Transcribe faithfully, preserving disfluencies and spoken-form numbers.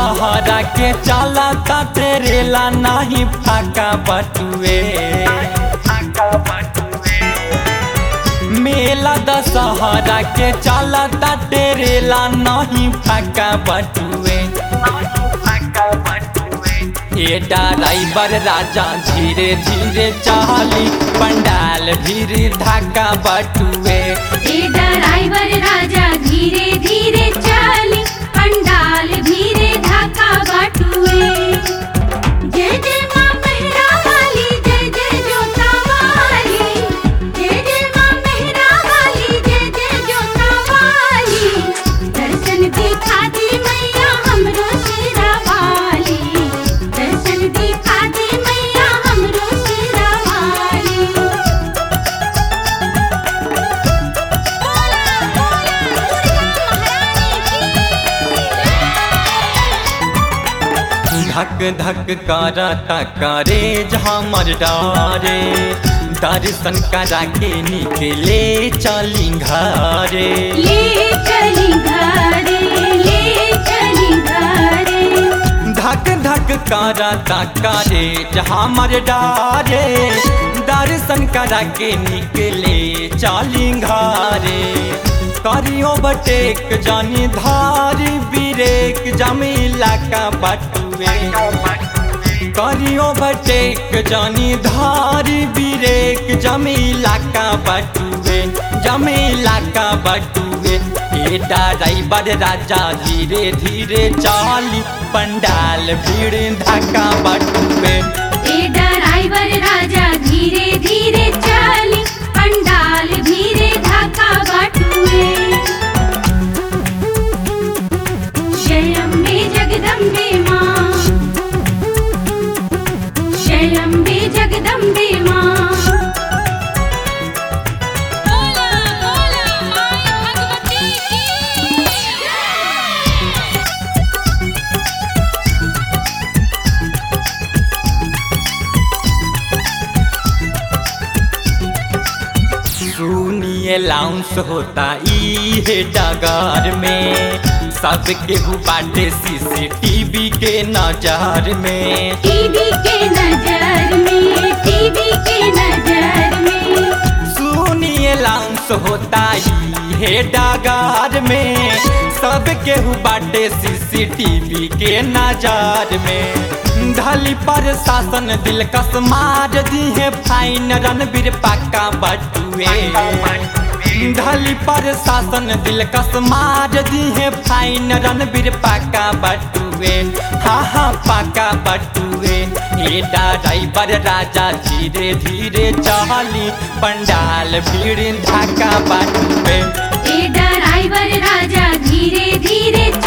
दशहरा के चला ता तेरे ला नहीं फाका बटुए। मेला दशहरा के चला ता तेरे ला नहीं फाका बटुए। ये ड्राइवर राजा धीरे धीरे चाली पंडाल भीड़ ढाका बटुए। ये ड्राइवर राजा धीरे धीरे चाली पंडाल भीरे ढाका बटुए। जय जय माँ मेहरा वाली, जय जय जोता वाली, जय जय माँ मेहरा वाली, जय जय जोता वाली। दर्शन दिखा दी मैया हमरो शेरा वाली, दर्शन दिखा दी मैया हमरो शेरा वाली। धक धक करता करे हमर डारे, दर्शन करा के निकले चली घरे। ले चली घरे, ले चली घरे। धक धक करता करे हमर डारे, दर्शन करा के निकले चली घरे। करियो बटेक जानी धारी बिरेक जमीला का बटुए। करियो बटेक जानी धारी बिरेक जमीला का बटुए, जमीला का बटुए। ये ड्राइवर राजा धीरे धीरे चाली पंडाल भीड़ ढाका बटुए। ये ड्राइवर राजा धीरे धीरे चाली पंडाल भीरे ढाका बटुए। जय अम्बे जगदम्बे माँ, जय अम्बे जगदम्बे माँ। सुनिए लाउंस होता ई है डगर में, सबके बाटे सीसीटीवी के नजर में। टीवी के नजर में, टीवी के नजर में। सुनिए लाउंस होता ई है डगर में, सबके बाटे सीसीटीवी के नजर में। ढली पर शासन दिलकश मार दी है फाइन रणबीर पाका बटुए। ढली पर शासन दिलकश मार दी है फाइन रणबीर पाका बटुए। हाँ हाँ पाका बटुए। ये ड्राइवर राजा धीरे धीरे चाली पंडाल भीड़ ढाका बटुए। ये ड्राइवर राजा धीरे धीरे